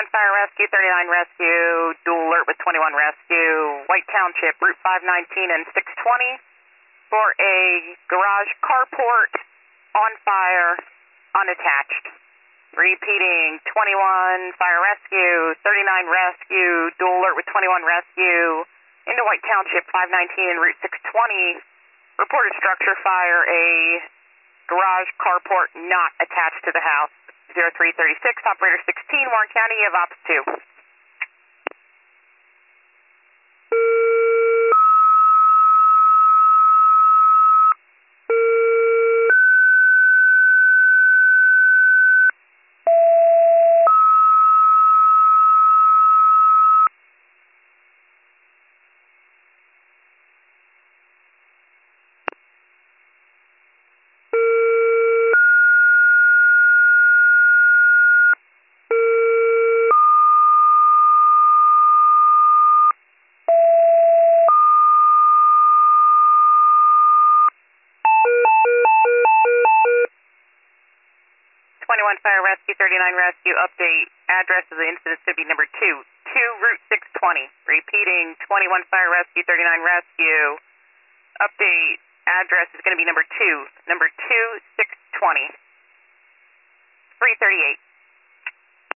Fire Rescue, 39 Rescue, dual alert with 21 Rescue, White Township, Route 519 and 620 for a garage carport on fire, unattached. Repeating, 21 Fire Rescue, 39 Rescue, dual alert with 21 Rescue, into White Township, 519 and Route 620. Reported structure fire, a garage carport not attached to the house. 0336, operator 16, Warren County, you have ops 2. 21 Fire Rescue, 39 Rescue, update. Address of the incident should be number 2. 2 Route 620. Repeating, 21 Fire Rescue, 39 Rescue. Update. Address is going to be number 2. Number 2, 620. 338.